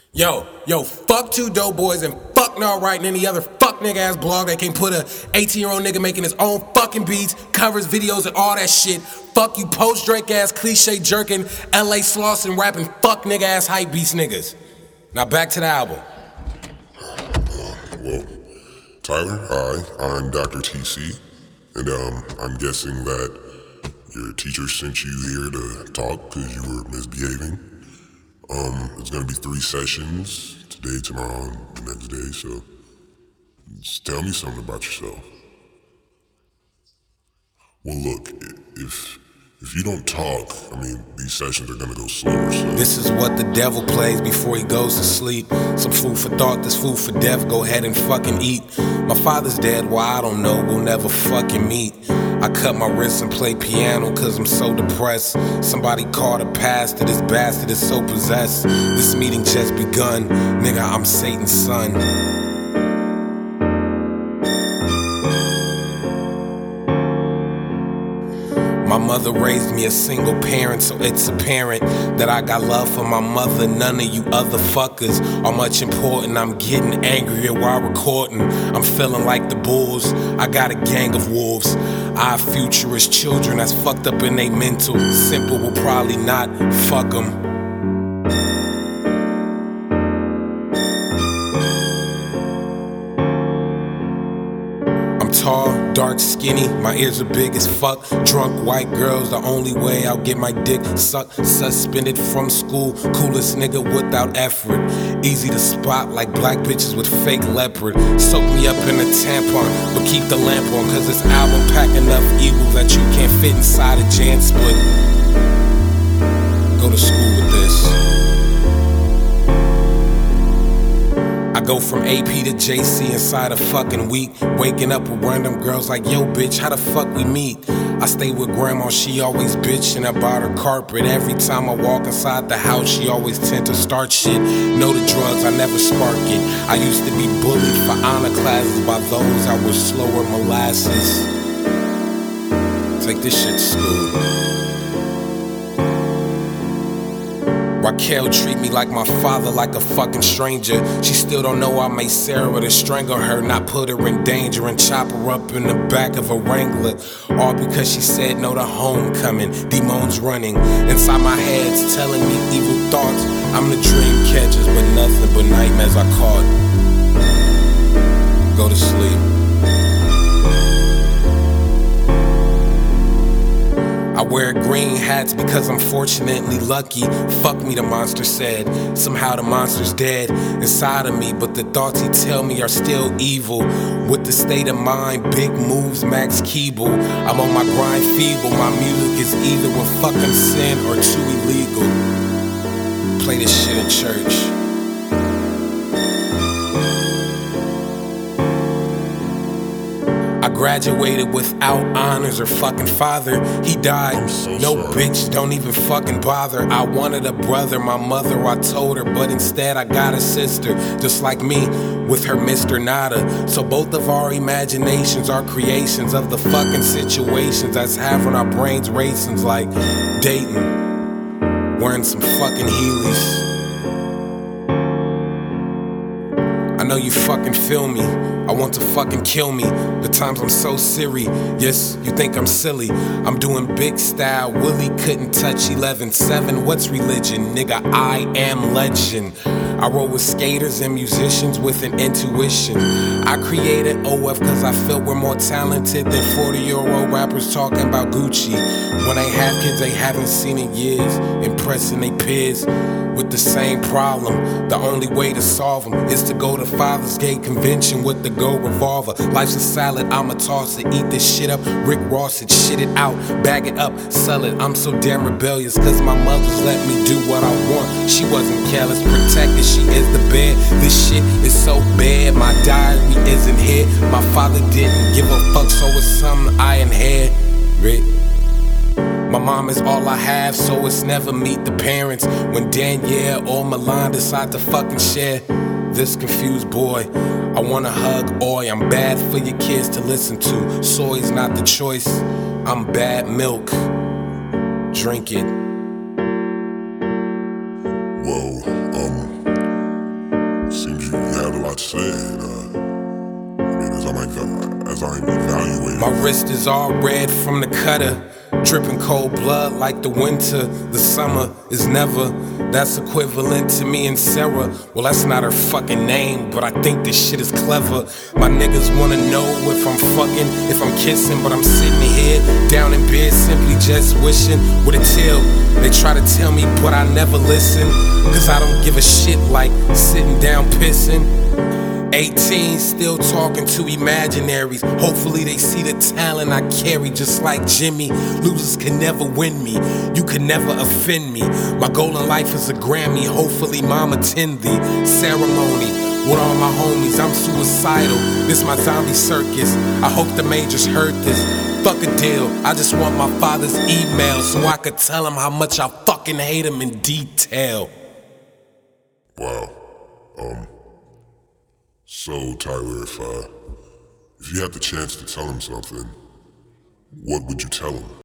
Yo, fuck two dope boys and fuck Not Right and any other fuck nigga ass blog that can put a 18-year-old nigga making his own fucking beats, covers, videos, and all that shit. Fuck you post Drake ass cliche jerking, LA slaucing, rapping fuck nigga ass hype beast niggas. Now back to the album. Well, Tyler, hi, I'm Dr. TC, and I'm guessing that your teacher sent you here to talk because you were misbehaving. It's gonna be 3 sessions, today, tomorrow, and the next day, so just tell me something about yourself. Well, look, if you don't talk, these sessions are gonna go slower, so... This is what the devil plays before he goes to sleep. Some food for thought, this food for death, go ahead and fucking eat. My father's dead, well I don't know, we'll never fucking meet. I cut my wrist and play piano cause I'm so depressed. Somebody called a pastor, this bastard is so possessed. This meeting just begun, nigga I'm Satan's son. My mother raised me a single parent, so it's apparent that I got love for my mother. None of you other fuckers are much important. I'm getting angrier while recording. I'm feeling like the bulls, I got a gang of wolves. Our futurist children that's fucked up in they mental. Simple will probably not, fuck them. Tall, dark, skinny, my ears are big as fuck. Drunk white girls, the only way I'll get my dick sucked. Suspended from school, coolest nigga without effort. Easy to spot like black bitches with fake leopard. Soak me up in a tampon, but keep the lamp on, cause this album pack enough evil that you can't fit inside a Jan split. Go to school with this. I go from AP to JC inside a fucking week. Waking up with random girls like, yo bitch, how the fuck we meet? I stay with grandma, she always bitchin' about her carpet. Every time I walk inside the house, she always tend to start shit. Know the drugs, I never spark it. I used to be bullied for honor classes by those I was slower molasses. Take this shit to school. Raquel treat me like my father, like a fucking stranger. She still don't know I made Sarah to strangle her, not put her in danger and chop her up in the back of a Wrangler. All because she said no to homecoming. Demons running inside my head's telling me evil thoughts. I'm the dream catchers, but nothing but nightmares I caught. Go to sleep. I wear green hats because I'm fortunately lucky. Fuck me, the monster said. Somehow the monster's dead inside of me, but the thoughts he tell me are still evil. With the state of mind, big moves, Max Keeble. I'm on my grind feeble. My music is either a fucking sin or too illegal. Play this shit in church. I graduated without honors or fucking father. He died, no bitch, don't even fucking bother. I wanted a brother, my mother, I told her, but instead I got a sister, just like me, with her Mr. Nada. So both of our imaginations are creations of the fucking situations that's having our brains racing like dating, wearing some fucking Heelys. I know you fucking feel me, I want to fucking kill me. The times I'm so serious, you think I'm silly. I'm doing big style, Willie couldn't touch 11-7. What's religion? Nigga, I am legend. I roll with skaters and musicians with an intuition. I created OF cause I felt we're more talented than 40-year-old rappers talking about Gucci. When they have kids they haven't seen in years, impressing they peers with the same problem. The only way to solve them is to go to Father's Gate Convention with the gold revolver. Life's a salad, I'ma toss it, eat this shit up. Rick Ross it, shit it out, bag it up, sell it. I'm so damn rebellious cause my mother's let me do what I want. She wasn't careless, protected, she is the bed. This shit is so bad, my diary isn't here. My father didn't give a fuck, so it's something I inherit. My mom is all I have, so it's never meet the parents. When Danielle or Milan decide to fucking share this confused boy, I wanna hug Oi. I'm bad for your kids to listen to. Soy's not the choice, I'm bad milk. Drink it. Well, saying, as I'm evaluating. My wrist is all red from the cutter, dripping cold blood like the winter. The summer is never. That's equivalent to me and Sarah. Well, that's not her fucking name, but I think this shit is clever. My niggas wanna know if I'm fucking, if I'm kissing, but I'm sitting here down in bed simply just wishing with a tail. They try to tell me, but I never listen, cause I don't give a shit like sitting down pissing. 18, still talking to imaginaries. Hopefully they see the talent I carry, just like Jimmy. Losers can never win me, you can never offend me. My goal in life is a Grammy, hopefully mom attend the ceremony with all my homies. I'm suicidal, this my zombie circus. I hope the majors heard this. Fuck a deal, I just want my father's email so I could tell him how much I fucking hate him in detail. Wow. So, Tyler, if you had the chance to tell him something, what would you tell him?